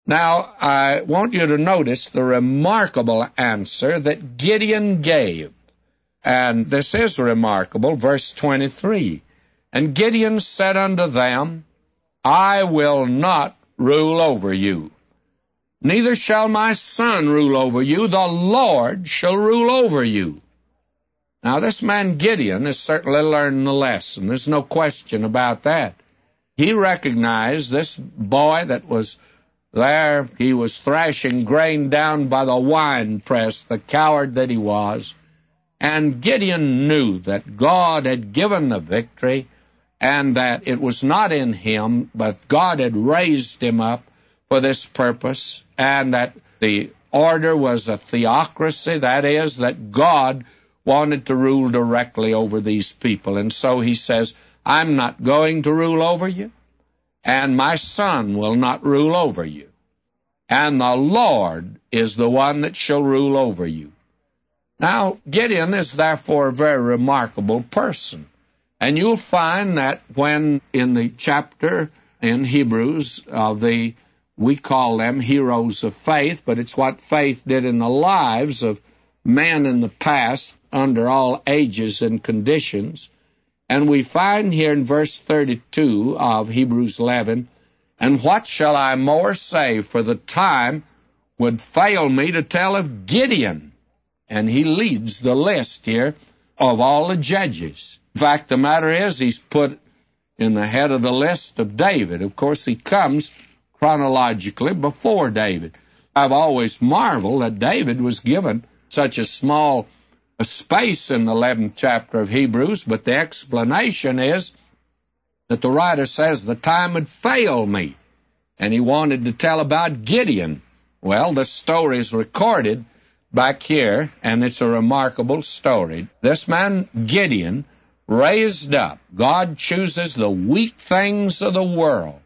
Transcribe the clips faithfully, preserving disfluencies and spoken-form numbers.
Now, I want you to notice the remarkable answer that Gideon gave. And this is remarkable, verse twenty-three. And Gideon said unto them, I will not rule over you, neither shall my son rule over you, the Lord shall rule over you. Now, this man Gideon has certainly learned the lesson. There's no question about that. He recognized this boy that was there, he was thrashing grain down by the wine press, the coward that he was. And Gideon knew that God had given the victory and that it was not in him, but God had raised him up for this purpose, and that the order was a theocracy, that is, that God wanted to rule directly over these people. And so he says, I'm not going to rule over you, and my son will not rule over you. And the Lord is the one that shall rule over you. Now, Gideon is therefore a very remarkable person. And you'll find that when in the chapter in Hebrews of the, we call them heroes of faith, but it's what faith did in the lives of men in the past under all ages and conditions. And we find here in verse thirty-two of Hebrews eleven, and what shall I more say, for the time would fail me to tell of Gideon. And he leads the list here of all the judges. In fact, the matter is, he's put in the head of the list of David. Of course, he comes chronologically before David. I've always marveled that David was given such a small a space in the eleventh chapter of Hebrews, but the explanation is that the writer says the time had failed me, and he wanted to tell about Gideon. Well, the story is recorded back here, and it's a remarkable story. This man, Gideon, raised up. God chooses the weak things of the world,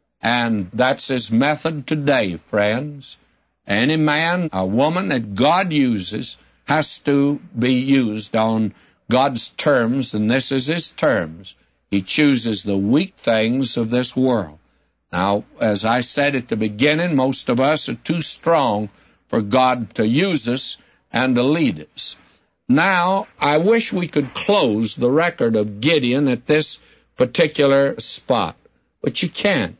and that's his method today, friends. Any man, a woman that God uses has to be used on God's terms, and this is his terms. He chooses the weak things of this world. Now, as I said at the beginning, most of us are too strong for God to use us and to lead us. Now, I wish we could close the record of Gideon at this particular spot, but you can't.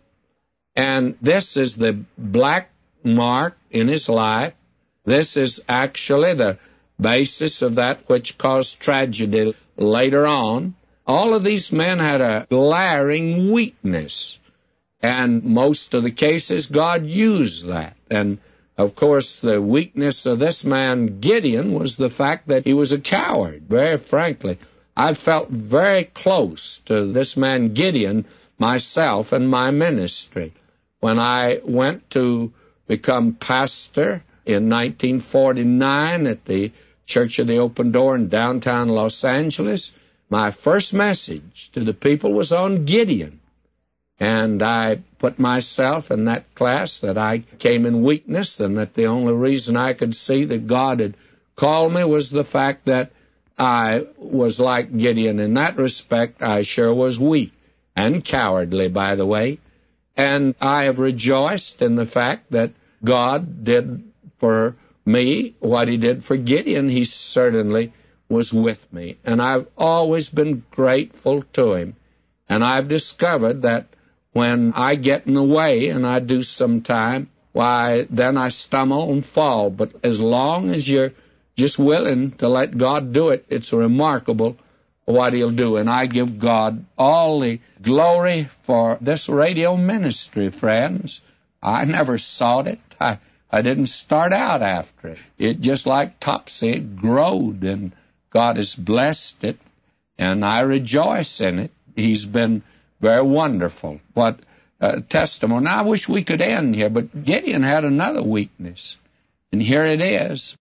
And this is the black mark in his life. This is actually the basis of that which caused tragedy later on. All of these men had a glaring weakness, and most of the cases God used that. And of course, the weakness of this man Gideon was the fact that he was a coward, very frankly. I felt very close to this man Gideon myself in my ministry. When I went to become pastor in nineteen forty-nine at the Church of the Open Door in downtown Los Angeles, my first message to the people was on Gideon. And I put myself in that class that I came in weakness, and that the only reason I could see that God had called me was the fact that I was like Gideon. In that respect, I sure was weak and cowardly, by the way. And I have rejoiced in the fact that God did for me what he did for Gideon. He certainly was with me. And I've always been grateful to him. And I've discovered that when I get in the way, and I do sometime, why, then I stumble and fall. But as long as you're just willing to let God do it, it's remarkable what he'll do. And I give God all the glory for this radio ministry, friends. I never sought it. I, I didn't start out after it. It just like Topsy, it growed, and God has blessed it, and I rejoice in it. He's been very wonderful. What uh, testimony. Now, I wish we could end here, but Gideon had another weakness, and here it is.